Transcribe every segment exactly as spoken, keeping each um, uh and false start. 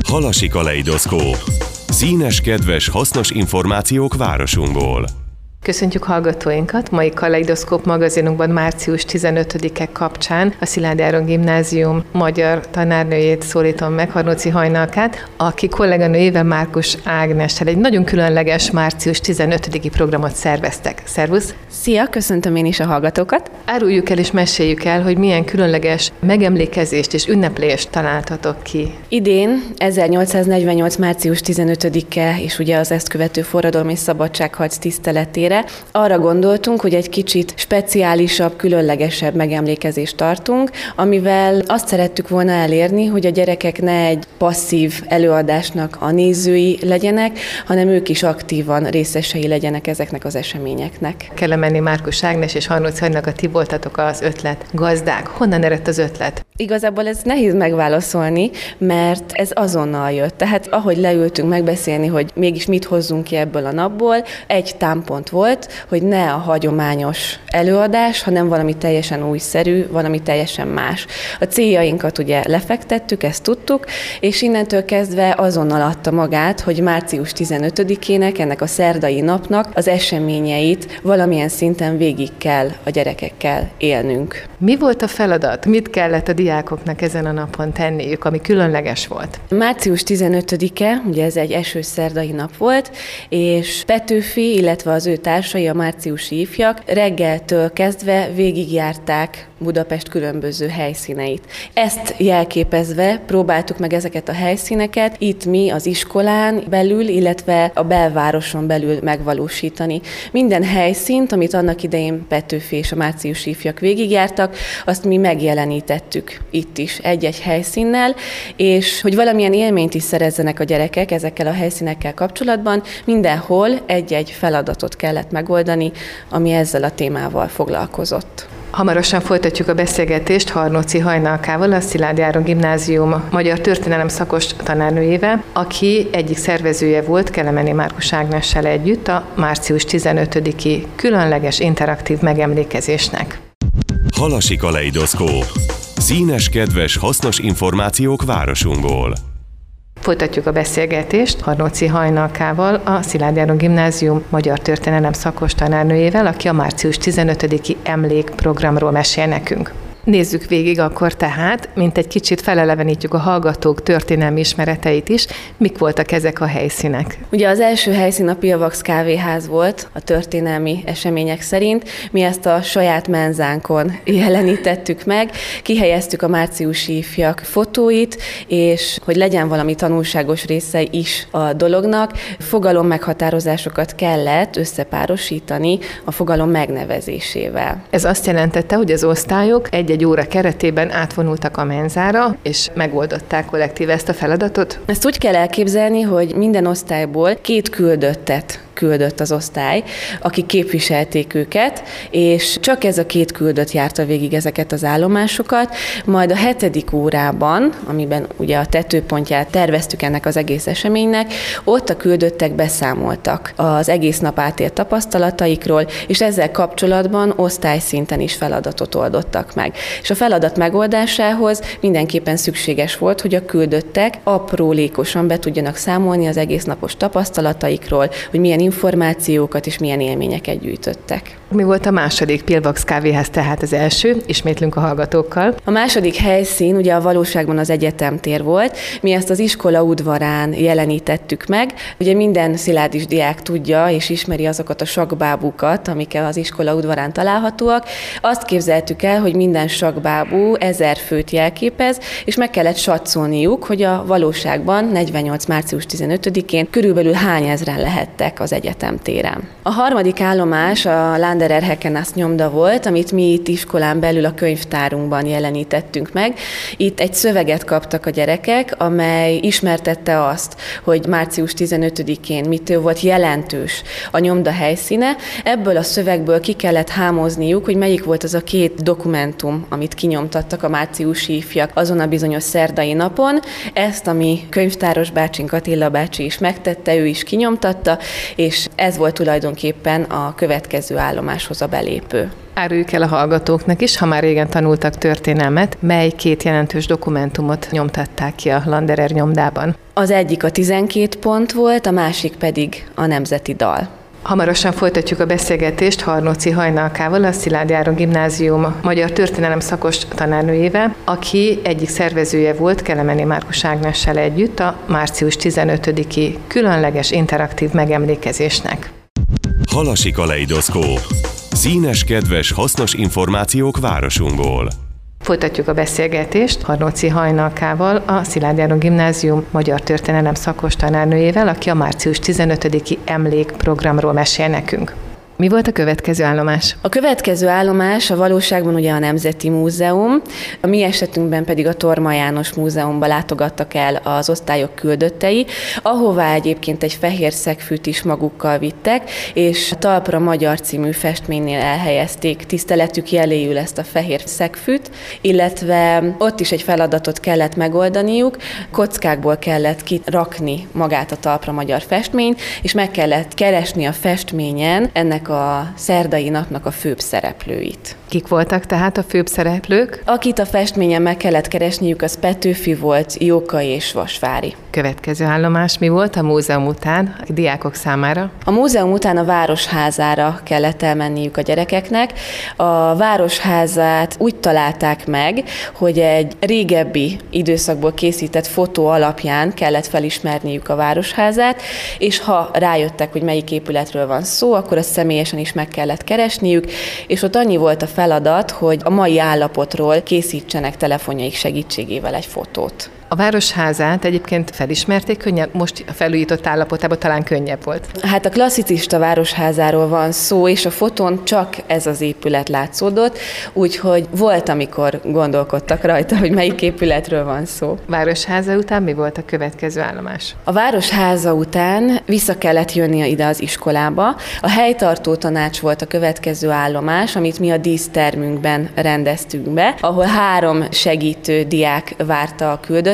Halasi Kaleidoszkóp. Színes, kedves, hasznos információk városunkból. Köszöntjük hallgatóinkat! Mai Kaleidoszkóp magazinunkban március tizenötödike kapcsán a Szilágyi Áron Gimnázium magyar tanárnőjét szólítom meg, Harnóci Hajnalkát, aki kolléganőjével, Márkus Ágnessel egy nagyon különleges március tizenötödiki programot szerveztek. Szervusz! Szia! Köszöntöm én is a hallgatókat! Áruljuk el és meséljük el, hogy milyen különleges megemlékezést és ünneplést találtatok ki. Idén ezernyolcszáznegyvennyolc. március tizenötödike és ugye az ezt követő forradalom és szabadságharc tiszteletére arra gondoltunk, hogy egy kicsit speciálisabb, különlegesebb megemlékezést tartunk, amivel azt szerettük volna elérni, hogy a gyerekek ne egy passzív előadásnak a nézői legyenek, hanem ők is aktívan részesei legyenek ezeknek az eseményeknek. Kelemenné Márkus Ágnes és Harnóci Hajnalka, ti voltatok az ötlet gazdák. Honnan eredt az ötlet? Igazából ez nehéz megválaszolni, mert ez azonnal jött. Tehát ahogy leültünk megbeszélni, hogy mégis mit hozzunk ki ebből a napból, egy támpont volt, hogy ne a hagyományos előadás, hanem valami teljesen újszerű, valami teljesen más. A céljainkat ugye lefektettük, ezt tudtuk, és innentől kezdve azonnal adta magát, hogy március tizenötödikének, ennek a szerdai napnak az eseményeit valamilyen szinten végig kell a gyerekekkel élnünk. Mi volt a feladat? Mit kellett a diákoknak ezen a napon tenniük, ami különleges volt? március tizenötödike, ugye ez egy esős szerdai nap volt, és Petőfi, illetve az ő társai, a márciusi ifjak reggeltől kezdve végigjárták Budapest különböző helyszíneit. Ezt jelképezve próbáltuk meg ezeket a helyszíneket itt mi az iskolán belül, illetve a belvároson belül megvalósítani. Minden helyszínt, amit annak idején Petőfi és a márciusi ifjak végigjártak, azt mi megjelenítettük itt is egy-egy helyszínnel, és hogy valamilyen élményt is szerezzenek a gyerekek ezekkel a helyszínekkel kapcsolatban, mindenhol egy-egy feladatot kellett megoldani, ami ezzel a témával foglalkozott. Hamarosan folytatjuk a beszélgetést Harnóci Hajnalkával, a Szilágyi Áron Gimnázium magyar történelem szakos tanárnőjével, aki egyik szervezője volt Kelemenné Márkus Ágnessel együtt a március tizenötödiki különleges interaktív megemlékezésnek. Halasi Kaleidoszkóp. Színes, kedves, hasznos információk városunkból. Folytatjuk a beszélgetést Harnóci Hajnalkával, a Szilágyi Áron Gimnázium magyar történelem szakos tanárnőjével, aki a március tizenötödiki emlékprogramról mesél nekünk. Nézzük végig akkor tehát, mint egy kicsit felelevenítjük a hallgatók történelmi ismereteit is, mik voltak ezek a helyszínek. Ugye az első helyszín a Pilvax kávéház volt a történelmi események szerint. Mi ezt a saját menzánkon jelenítettük meg, kihelyeztük a márciusi ifjak fotóit, és hogy legyen valami tanulságos része is a dolognak, fogalom meghatározásokat kellett összepárosítani a fogalom megnevezésével. Ez azt jelentette, hogy az osztályok egy egy óra keretében átvonultak a menzára, és megoldották kollektíve ezt a feladatot? Ezt úgy kell elképzelni, hogy minden osztályból két küldöttet küldött az osztály, akik képviselték őket, és csak ez a két küldött járta végig ezeket az állomásokat, majd a hetedik órában, amiben ugye a tetőpontját terveztük ennek az egész eseménynek, ott a küldöttek beszámoltak az egész nap átélt tapasztalataikról, és ezzel kapcsolatban osztályszinten is feladatot oldottak meg. És a feladat megoldásához mindenképpen szükséges volt, hogy a küldöttek aprólékosan be tudjanak számolni az egész napos tapasztalataikról, hogy milyen információkat és milyen élményeket gyűjtöttek. Mi volt a második Pilvax kávéház, tehát az első? Ismétlünk a hallgatókkal. A második helyszín ugye a valóságban az egyetemtér volt. Mi ezt az iskola udvarán jelenítettük meg. Ugye minden szilárdis diák tudja és ismeri azokat a sakkbábukat, amik az iskola udvarán találhatóak. Azt képzeltük el, hogy minden sakkbábú ezer főt jelképez, és meg kellett satszolniuk, hogy a valóságban negyvennyolc. március tizenötödikén körülbelül hány ezren lehettek az egyetemtéren. A harmadik állomás a Landerer Hekenász nyomda volt, amit mi itt iskolán belül a könyvtárunkban jelenítettünk meg. Itt egy szöveget kaptak a gyerekek, amely ismertette azt, hogy március tizenötödikén mitől volt jelentős a nyomda helyszíne. Ebből a szövegből ki kellett hámozniuk, hogy melyik volt az a két dokumentum, amit kinyomtattak a márciusi ifjak azon a bizonyos szerdai napon. Ezt a mi könyvtáros bácsink, Attila bácsi is megtette, ő is kinyomtatta, és és ez volt tulajdonképpen a következő állomáshoz a belépő. Áruljuk el a hallgatóknak is, ha már régen tanultak történelmet, mely két jelentős dokumentumot nyomtatták ki a Landerer nyomdában. Az egyik a tizenkét pont volt, a másik pedig a nemzeti dal. Hamarosan folytatjuk a beszélgetést Harnóci Hajnalkával, a Szilády Áron Gimnázium magyar történelem szakos tanárnőjével, aki egyik szervezője volt Kelemenné Márkus Ágnessel együtt a március tizenötödiki különleges interaktív megemlékezésnek. Halasi kaleidoszkóp. Színes, kedves, hasznos információk városunkból. Folytatjuk a beszélgetést Harnóci Hajnalkával, a Szilády Áron Gimnázium magyar történelem szakos tanárnőjével, aki a március tizenötödiki emlékprogramról mesél nekünk. Mi volt a következő állomás? A következő állomás a valóságban ugye a Nemzeti Múzeum, a mi esetünkben pedig a Torma János Múzeumba látogattak el az osztályok küldöttei, ahová egyébként egy fehér szegfűt is magukkal vittek, és a Talpra Magyar című festménynél elhelyezték tiszteletük jeléül ezt a fehér szegfűt, illetve ott is egy feladatot kellett megoldaniuk, kockákból kellett kirakni magát a Talpra Magyar festményt, és meg kellett keresni a festményen ennek a szerdai napnak a főbb szereplőit. Kik voltak tehát a főbb szereplők? Akit a festményen meg kellett keresniük, az Petőfi volt, Jókai és Vasvári. Következő állomás mi volt a múzeum után a diákok számára? A múzeum után a Városházára kellett elmenniük a gyerekeknek. A Városházát úgy találták meg, hogy egy régebbi időszakból készített fotó alapján kellett felismerniük a Városházát, és ha rájöttek, hogy melyik épületről van szó, akkor azt személyesen is meg kellett keresniük, és ott annyi volt a feladat, hogy a mai állapotról készítsenek telefonjaik segítségével egy fotót. A Városházát egyébként felismerték könnyen, most a felújított állapotában talán könnyebb volt. Hát a klasszicista Városházáról van szó, és a fotón csak ez az épület látszódott, úgyhogy volt, amikor gondolkodtak rajta, hogy melyik épületről van szó. Városháza után mi volt a következő állomás? A Városháza után vissza kellett jönnie ide az iskolába. A helytartó tanács volt a következő állomás, amit mi a dísztermünkben rendeztünk be, ahol három segítő diák várta a küldött.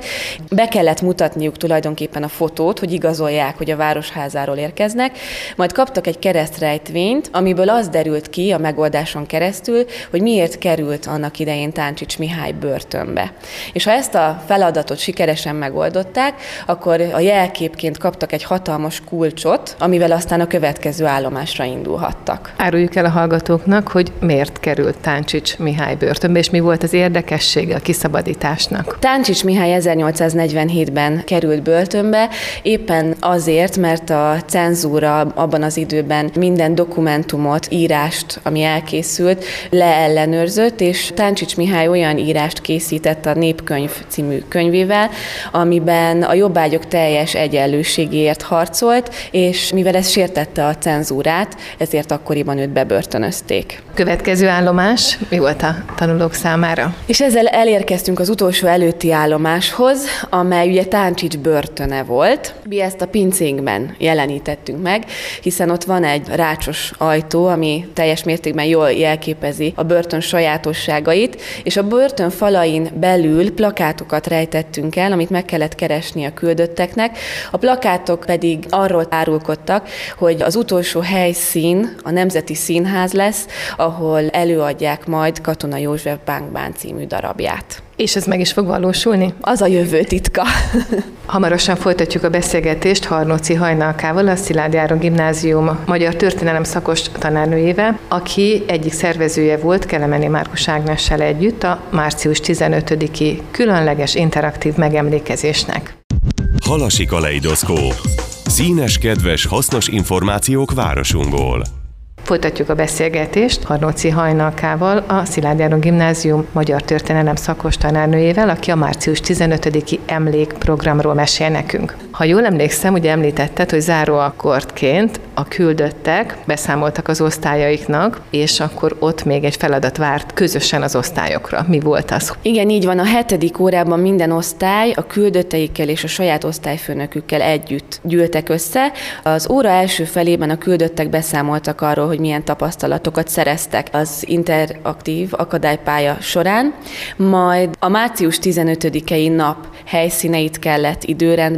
Be kellett mutatniuk tulajdonképpen a fotót, hogy igazolják, hogy a Városházáról érkeznek, majd kaptak egy keresztrejtvényt, amiből az derült ki a megoldáson keresztül, hogy miért került annak idején Táncsics Mihály börtönbe. És ha ezt a feladatot sikeresen megoldották, akkor a jelképként kaptak egy hatalmas kulcsot, amivel aztán a következő állomásra indulhattak. Áruljuk el a hallgatóknak, hogy miért került Táncsics Mihály börtönbe, és mi volt az érdekessége a kiszabadításnak. Táncsics Mihály ezernyolcszáznegyvenhétben került börtönbe, éppen azért, mert a cenzúra abban az időben minden dokumentumot, írást, ami elkészült, leellenőrzött, és Táncsics Mihály olyan írást készített a Népkönyv című könyvével, amiben a jobbágyok teljes egyenlőségéért harcolt, és mivel ez sértette a cenzúrát, ezért akkoriban őt bebörtönözték. Következő állomás mi volt a tanulók számára? És ezzel elérkeztünk az utolsó előtti állomáshoz, amely ugye Táncsics börtöne volt. Mi ezt a pincénkben jelenítettünk meg, hiszen ott van egy rácsos ajtó, ami teljes mértékben jól jelképezi a börtön sajátosságait, és a börtön falain belül plakátokat rejtettünk el, amit meg kellett keresni a küldötteknek. A plakátok pedig arról árulkodtak, hogy az utolsó helyszín a Nemzeti Színház lesz, ahol előadják majd Katona József Bánk-bán című darabját. És ez meg is fog valósulni? Az a jövő titka. Hamarosan folytatjuk a beszélgetést Harnóci Hajnalkával, a Szilády Áron Gimnázium magyar történelem szakos tanárnőjével, aki egyik szervezője volt Kelemenné Márkus Ágnessel együtt a március tizenötödiki különleges interaktív megemlékezésnek. Halasi kaleidoszkóp. Színes, kedves, hasznos információk városunkból. Folytatjuk a beszélgetést Harnóci Hajnalkával, a Szilády Áron Gimnázium magyar történelem szakos tanárnőjével, aki a március tizenötödiki emlékprogramról mesél nekünk. Ha jól emlékszem, ugye említetted, hogy záróakkordként a küldöttek beszámoltak az osztályaiknak, és akkor ott még egy feladat várt közösen az osztályokra. Mi volt az? Igen, így van. A hetedik órában minden osztály a küldötteikkel és a saját osztályfőnökükkel együtt gyűltek össze. Az óra első felében a küldöttek beszámoltak arról, hogy milyen tapasztalatokat szereztek az interaktív akadálypálya során, majd a március tizenötödikei nap helyszíneit kellett időrendbe tenni,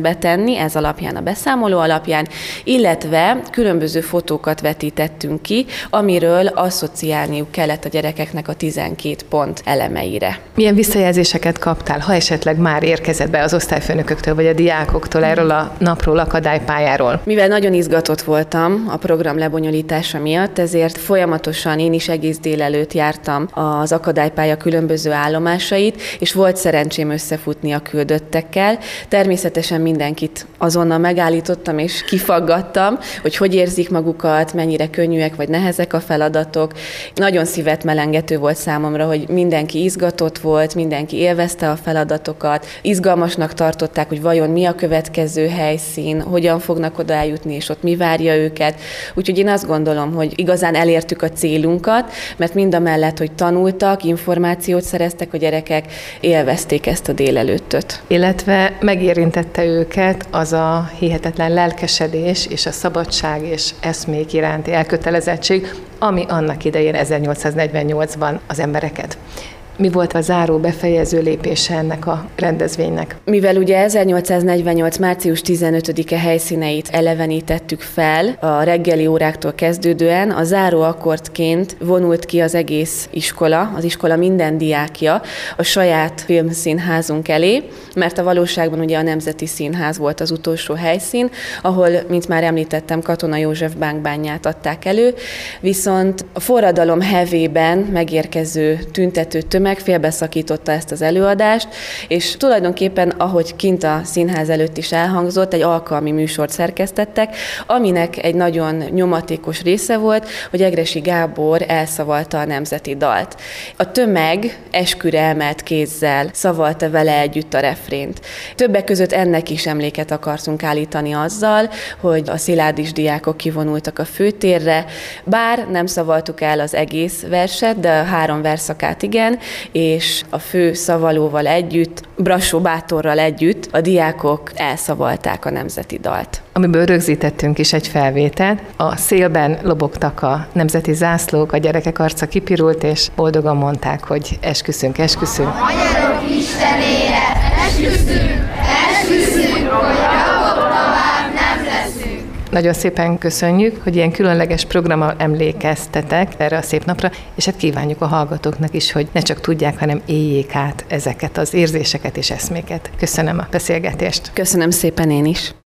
mondani, ez alapján, a beszámoló alapján, illetve különböző fotókat vetítettünk ki, amiről asszociálniuk kellett a gyerekeknek a tizenkét pont elemeire. Milyen visszajelzéseket kaptál, ha esetleg már érkezett be az osztályfőnököktől vagy a diákoktól erről a napról, akadálypályáról? Mivel nagyon izgatott voltam a program lebonyolítása miatt, ezért folyamatosan én is egész délelőtt jártam az akadálypálya különböző állomásait, és volt szerencsém összefutni a küldöttekkel. Természetesen mindenkit azonnal megállítottam és kifaggattam, hogy hogy érzik magukat, mennyire könnyűek vagy nehezek a feladatok. Nagyon szívet melengető volt számomra, hogy mindenki izgatott volt, mindenki élvezte a feladatokat, izgalmasnak tartották, hogy vajon mi a következő helyszín, hogyan fognak oda eljutni, és ott mi várja őket. Úgyhogy én azt gondolom, hogy igazán elértük a célunkat, mert mind a mellett, hogy tanultak, információt szereztek a gyerekek, élvezték ezt a délelőttöt. Illetve megérintette őket az a hihetetlen lelkesedés és a szabadság és eszmék iránti elkötelezettség, ami annak idején ezernyolcszáznegyvennyolcban az embereket. Mi volt a záró befejező lépése ennek a rendezvénynek? Mivel ugye ezernyolcszáznegyvennyolc. március tizenötödike helyszíneit elevenítettük fel, a reggeli óráktól kezdődően a záró akkordként vonult ki az egész iskola, az iskola minden diákja a saját filmszínházunk elé, mert a valóságban ugye a Nemzeti Színház volt az utolsó helyszín, ahol, mint már említettem, Katona József bánkbányát adták elő, viszont a forradalom hevében megérkező tüntető tömeg félbeszakította ezt az előadást, és tulajdonképpen, ahogy kint a színház előtt is elhangzott, egy alkalmi műsort szerkesztettek, aminek egy nagyon nyomatékos része volt, hogy Egressy Gábor elszavalta a nemzeti dalt. A tömeg esküre emelt kézzel szavalta vele együtt a refrént. Többek között ennek is emléket akartunk állítani azzal, hogy a szilárdis diákok kivonultak a főtérre, bár nem szavaltuk el az egész verset, de a három verszakát igen, és a fő szavalóval együtt, Brassó Bátorral együtt a diákok elszavalták a nemzeti dalt. Amiből rögzítettünk is egy felvételt. A szélben lobogtak a nemzeti zászlók, a gyerekek arca kipirult, és boldogan mondták, hogy esküszünk, esküszünk. A magyarok istenére esküszünk, esküszünk, hogy rabok tovább nem leszünk. Nagyon szépen köszönjük, hogy ilyen különleges programmal emlékeztetek erre a szép napra, és hát kívánjuk a hallgatóknak is, hogy ne csak tudják, hanem éljék át ezeket az érzéseket és eszméket. Köszönöm a beszélgetést. Köszönöm szépen én is.